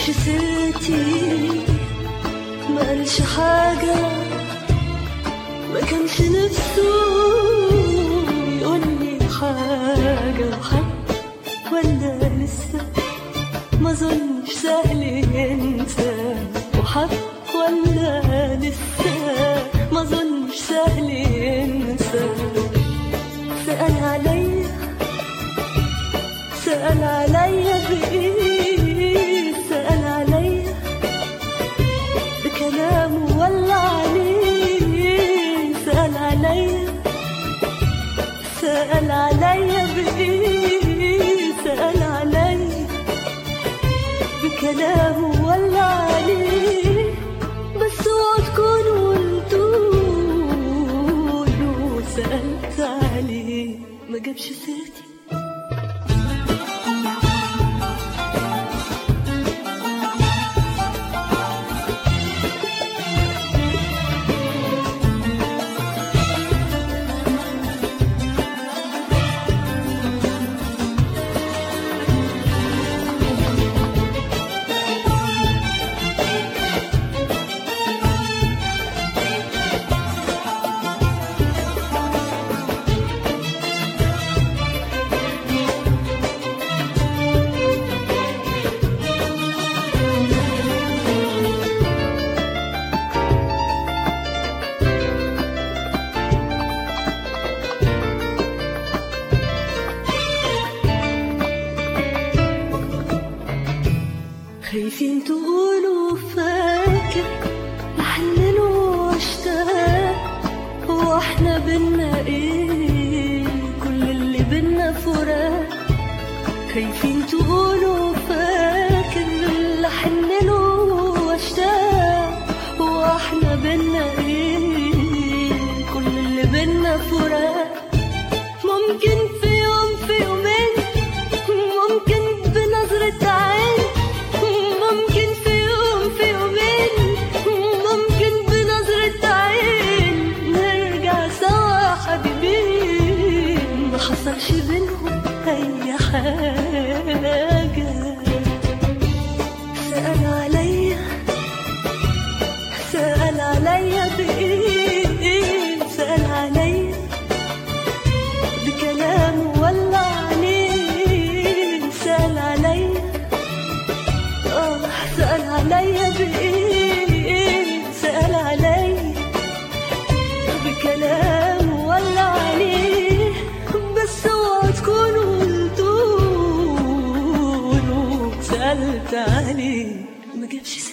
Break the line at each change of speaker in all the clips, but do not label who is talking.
جابش سيرتي، ما قالش حاجة، ما كانش نفسه يقولي حاجة. وحب ولا لسه ما ظنش سهل ينسى، وحب ولا لسه ما ظنش سهل ينسى. سأل عليا سأل عليا بإيه، سأل عليا بكلامه ولا عليه. سأل عليا سأل عليا بإيه، سأل عليا بكلامه ولا عليه. بس اوعوا تكونوا قلتوله سألت عليه، ما جابش سيرتي. خايفين تقولوا فاكر لحنن واشتاق، هو احنا بينا ايه كل اللي بينا فراق. خايفين تقولوا فاكر لحنن واشتاق، هو احنا بينا ايه كل اللي بينا فراق. ممكن في يوم في يومين، ممكن بنظرة عين، ممكن في يوم في يومين، ممكن بنظرة عين نرجع سوا حبيبين. ما حصلش بينهم أي حاجة. سأل عليا سأل عليا بإيه، سأل عليا بكلامه ولا عليه. سأل عليا سأل عليا بإيه، سأل عليا بكلام ولا عليه. بس اوعوا تكونوا قلتوله سألت عليه، ما جابش سيرتي.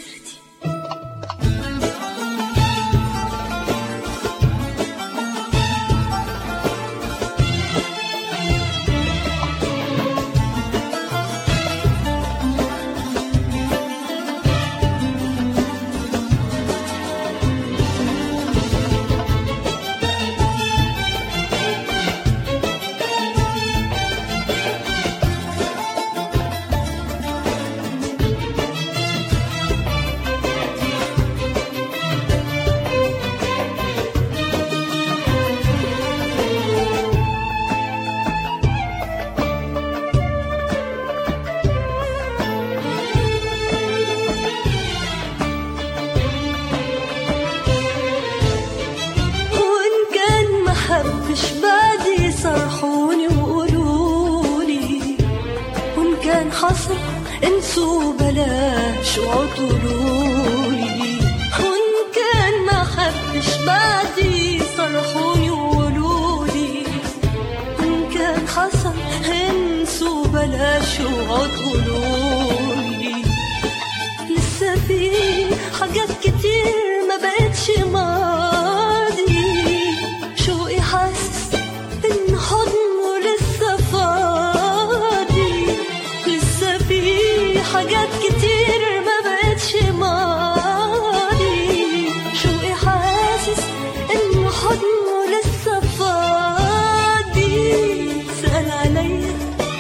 محبش بعدي صرحوني وقولولي، وإن كان حصل انسوا بلاش وعطولولي. وإن كان محبش بعدي صرحوني وقولولي، وإن كان حصل انسوا بلاش وعطولولي. لسه في حاجات كتير ما بقتش ماضي، شوقي حاسس إن حضنه لسه فاضي. لسه في حاجات كتير ما بقتش ماضي، شوقي حاسس إن حضنه لسه فاضي. سأل عليا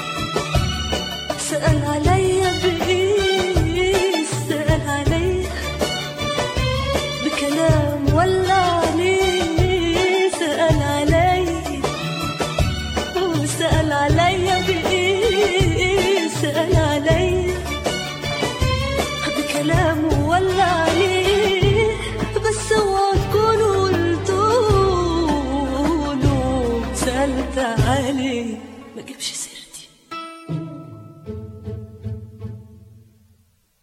سأل عليا بإيه، سأل عليا بكلام ولا عليه. سأل عليا سأل عليا بإيه، سأل عليا سألت عليه ما جابش